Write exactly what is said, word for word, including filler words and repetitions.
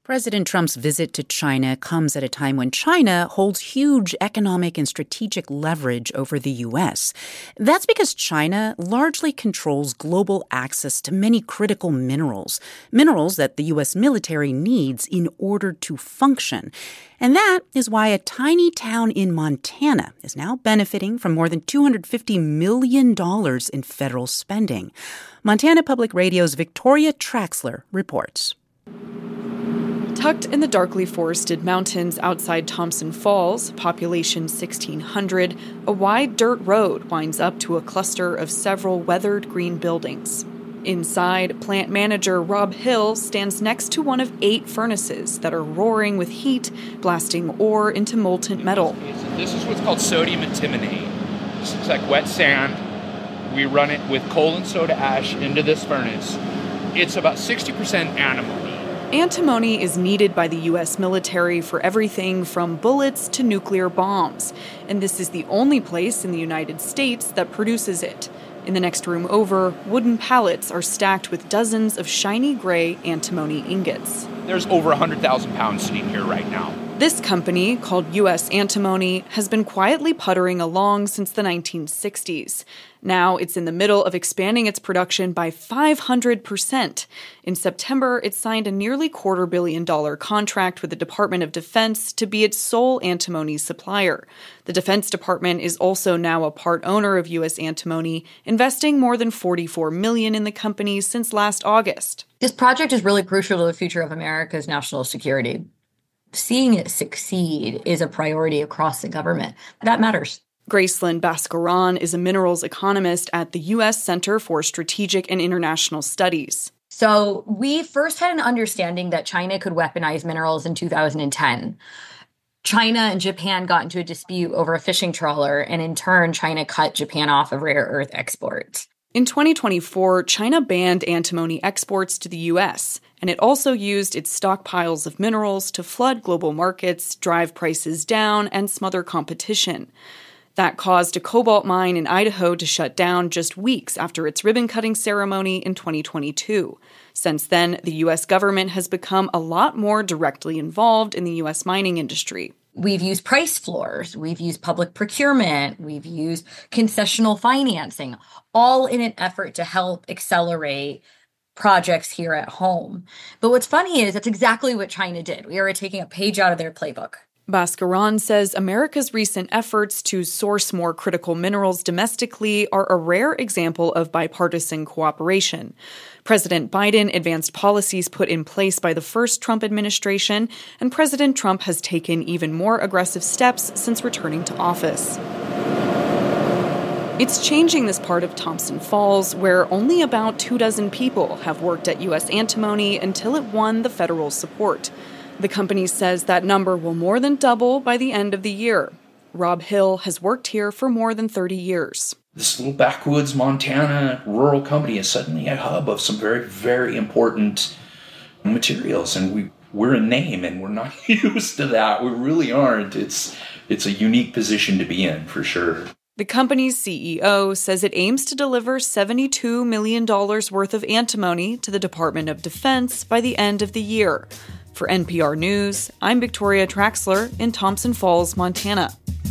President Trump's visit to China comes at a time when China holds huge economic and strategic leverage over the U S. That's because China largely controls global access to many critical minerals, minerals that the U S military needs in order to function. And that is why a tiny town in Montana is now benefiting from more than two hundred fifty million dollars in federal spending. Montana Public Radio's Victoria Traxler reports. Tucked in the darkly forested mountains outside Thompson Falls, population sixteen hundred, a wide dirt road winds up to a cluster of several weathered green buildings. Inside, plant manager Rob Hill stands next to one of eight furnaces that are roaring with heat, blasting ore into molten metal. This is what's called sodium antimonate. This is like wet sand. We run it with coal and soda ash into this furnace. It's about sixty percent antimony. Antimony is needed by the U S military for everything from bullets to nuclear bombs, and this is the only place in the United States that produces it. In the next room over, wooden pallets are stacked with dozens of shiny gray antimony ingots. There's over one hundred thousand pounds sitting here right now. This company, called U S Antimony, has been quietly puttering along since the nineteen sixties. Now it's in the middle of expanding its production by five hundred percent. In September, it signed a nearly quarter billion dollar contract with the Department of Defense to be its sole antimony supplier. The Defense Department is also now a part owner of U S Antimony, investing more than forty-four million dollars in the company since last August. This project is really crucial to the future of America's national security. Seeing it succeed is a priority across the government. That matters. Gracelyn Bhaskaran is a minerals economist at the U S Center for Strategic and International Studies. So we first had an understanding that China could weaponize minerals in two thousand ten. China and Japan got into a dispute over a fishing trawler, and in turn, China cut Japan off of rare earth exports. In twenty twenty-four, China banned antimony exports to the U S, and it also used its stockpiles of minerals to flood global markets, drive prices down, and smother competition. That caused a cobalt mine in Idaho to shut down just weeks after its ribbon-cutting ceremony in twenty twenty-two. Since then, the U S government has become a lot more directly involved in the U S mining industry. We've used price floors, we've used public procurement, we've used concessional financing, all in an effort to help accelerate projects here at home. But what's funny is that's exactly what China did. We are taking a page out of their playbook. Bhaskaran says America's recent efforts to source more critical minerals domestically are a rare example of bipartisan cooperation. President Biden advanced policies put in place by the first Trump administration, and President Trump has taken even more aggressive steps since returning to office. It's changing this part of Thompson Falls, where only about two dozen people have worked at U S Antimony until it won the federal support. The company says that number will more than double by the end of the year. Rob Hill has worked here for more than thirty years. This little backwoods Montana rural company is suddenly a hub of some very, very important materials. And we, we're a name, and we're not used to that. We really aren't. It's, it's a unique position to be in, for sure. The company's C E O says it aims to deliver seventy-two million dollars worth of antimony to the Department of Defense by the end of the year. For N P R News, I'm Victoria Traxler in Thompson Falls, Montana.